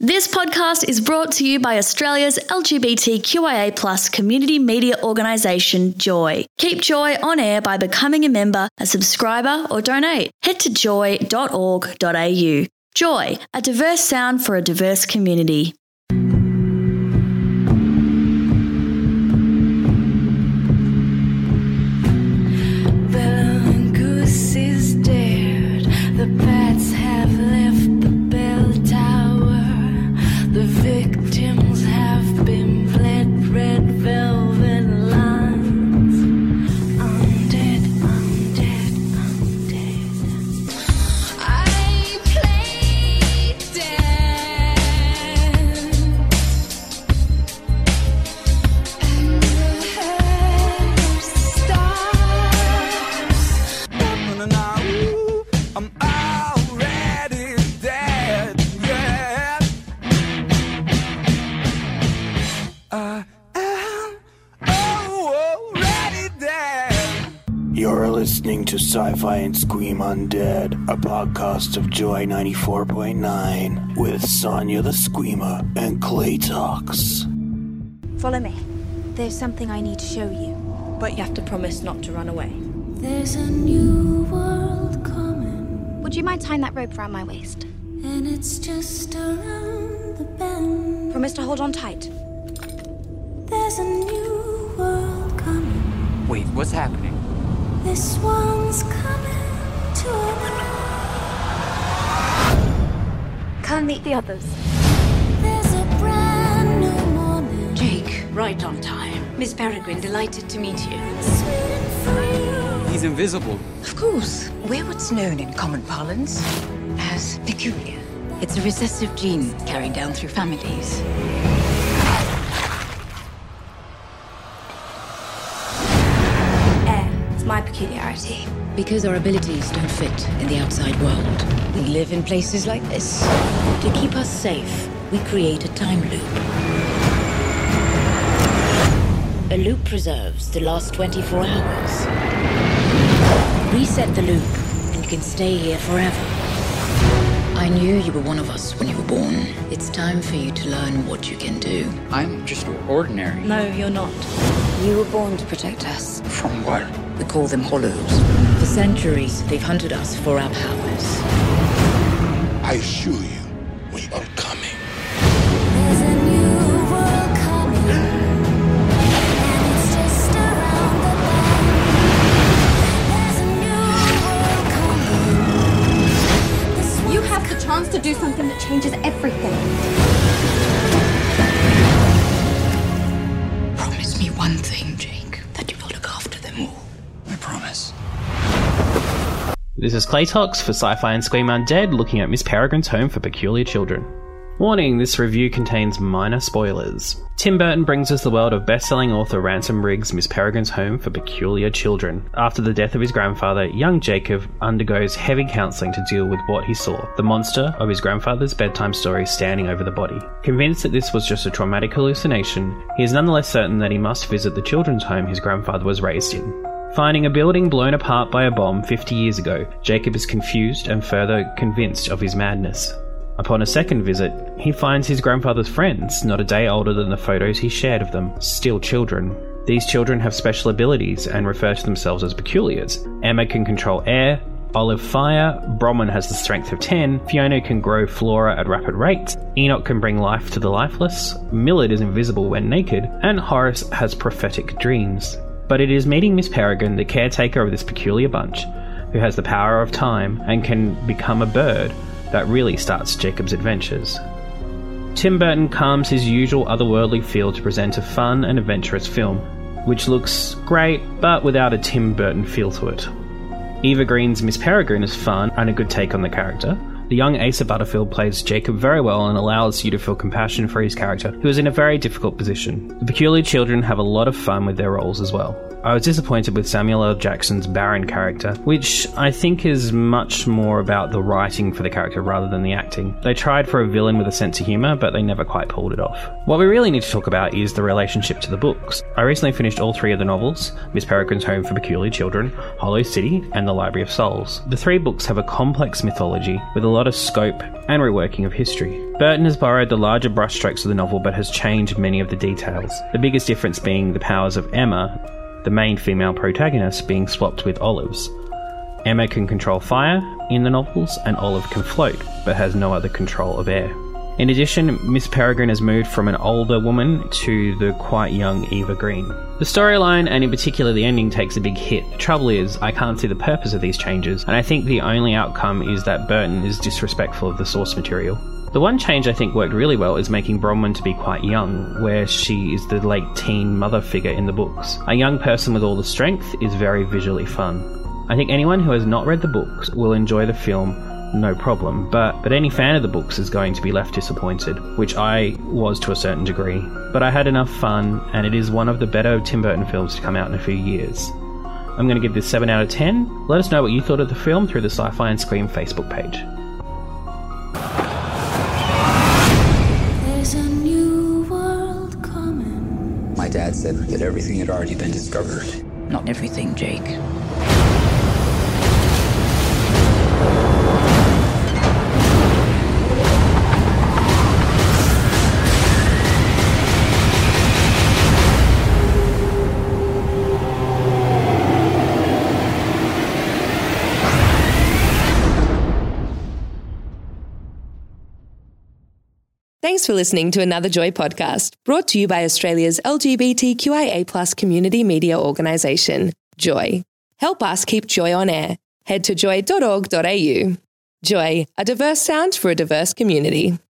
This podcast is brought to you by Australia's LGBTQIA+ community media organisation, Joy. Keep Joy on air by becoming a member, a subscriber or donate. Head to joy.org.au. Joy, a diverse sound for a diverse community. You're listening to Sci-Fi and Scream Undead, a podcast of Joy 94.9 with Sonia the Screamer and Clay Talks. Follow me. There's something I need to show you. But you have to promise not to run away. There's a new world coming. Would you mind tying that rope around my waist? And it's just around the bend. Promise to hold on tight. There's a new world coming. Wait, what's happening? This one's coming to an end. Come meet the others. There's a brand new morning. Jake, right on time. Miss Peregrine, delighted to meet you. Sweet and free. He's invisible. Of course. We're what's known in common parlance as peculiar. It's a recessive gene carried down through families. My peculiarity. Because our abilities don't fit in the outside world. We live in places like this. To keep us safe, we create a time loop. A loop preserves the last 24 hours. Reset the loop, and you can stay here forever. I knew you were one of us when you were born. It's time for you to learn what you can do. I'm just ordinary. No, you're not. You were born to protect us. From what? We call them Hollows. For centuries, they've hunted us for our powers. I assure you, we are coming. There's a new world coming. And it's just around the bend. There's a new world coming. This You one's have the chance to do something that changes everything. Promise me one thing, Jake, that you will look after them all. I promise. This is Clay Talks for Sci-Fi and Scream Undead, looking at Miss Peregrine's Home for Peculiar Children. Warning, this review contains minor spoilers. Tim Burton brings us the world of best-selling author Ransom Riggs' Miss Peregrine's Home for Peculiar Children. After the death of his grandfather, young Jacob undergoes heavy counselling to deal with what he saw, the monster of his grandfather's bedtime story standing over the body. Convinced that this was just a traumatic hallucination, he is nonetheless certain that he must visit the children's home his grandfather was raised in. Finding a building blown apart by a bomb 50 years ago, Jacob is confused and further convinced of his madness. Upon a second visit, he finds his grandfather's friends, not a day older than the photos he shared of them, still children. These children have special abilities and refer to themselves as peculiars. Emma can control air, Olive fire, Bronwyn has the strength of 10, Fiona can grow flora at rapid rates, Enoch can bring life to the lifeless, Millard is invisible when naked, and Horace has prophetic dreams. But it is meeting Miss Peregrine, the caretaker of this peculiar bunch, who has the power of time and can become a bird, that really starts Jacob's adventures. Tim Burton calms his usual otherworldly feel to present a fun and adventurous film, which looks great but without a Tim Burton feel to it. Eva Green's Miss Peregrine is fun and a good take on the character. The young Asa Butterfield plays Jacob very well and allows you to feel compassion for his character, who is in a very difficult position. The peculiar children have a lot of fun with their roles as well. I was disappointed with Samuel L. Jackson's Baron character, which I think is much more about the writing for the character rather than the acting. They tried for a villain with a sense of humour, but they never quite pulled it off. What we really need to talk about is the relationship to the books. I recently finished all three of the novels, Miss Peregrine's Home for Peculiar Children, Hollow City, and The Library of Souls. The three books have a complex mythology with a lot lot of scope and reworking of history. Burton has borrowed the larger brushstrokes of the novel but has changed many of the details, the biggest difference being the powers of Emma, the main female protagonist, being swapped with Olive's. Emma can control fire in the novels, and Olive can float, but has no other control of air. In addition, Miss Peregrine has moved from an older woman to the quite young Eva Green. The storyline, and in particular the ending, takes a big hit. The trouble is, I can't see the purpose of these changes, and I think the only outcome is that Burton is disrespectful of the source material. The one change I think worked really well is making Bronwyn to be quite young, where she is the late teen mother figure in the books. A young person with all the strength is very visually fun. I think anyone who has not read the books will enjoy the film, no problem, but any fan of the books is going to be left disappointed, which I was to a certain degree. But I had enough fun, and it is one of the better Tim Burton films to come out in a few years. I'm going to give this 7 out of 10. Let us know what you thought of the film through the Sci-Fi and Scream Facebook page. There's a new world coming. My dad said that everything had already been discovered. Not everything, Jake. Thanks for listening to another Joy podcast, brought to you by Australia's LGBTQIA+ community media organisation, Joy. Help us keep Joy on air. Head to joy.org.au. Joy, a diverse sound for a diverse community.